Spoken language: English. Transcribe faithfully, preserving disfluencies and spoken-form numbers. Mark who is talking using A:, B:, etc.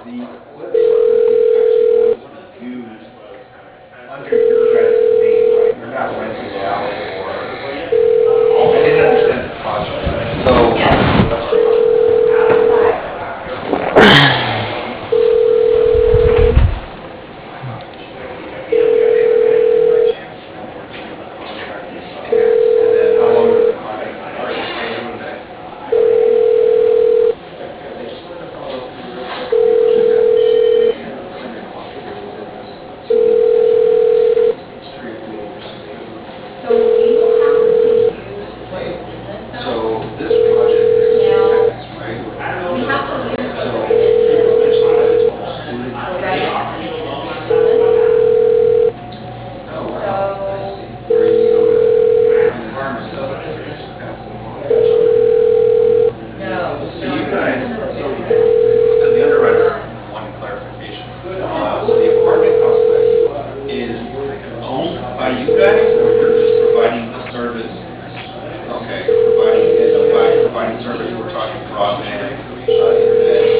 A: the equipment that is actually going to be used under your guys' name, right? You're not renting it out or, I didn't understand the process.
B: So,
A: And then how long does the contract last?
B: So you have to use what the business
A: So
B: does.
A: this project is
B: Now,
A: six, right?
B: we have to use what
A: So
B: the business
A: this
B: does.
A: project is all suited
B: So
A: to
B: right
A: this.
B: now, it is on business.
A: Oh, wow, I
B: So,
A: see. Where you go to farmers subdivisions, pass them along.
B: no,
A: So
B: no,
A: you
B: this
A: guys,
B: isn't a
A: so
B: business.
A: to the underwriter,
B: Um,
A: one clarification. Uh, so the apartment complex is owned by you guys or you're just providing the service? Okay, you're providing, and by providing service, we're talking broadband, uh, internet,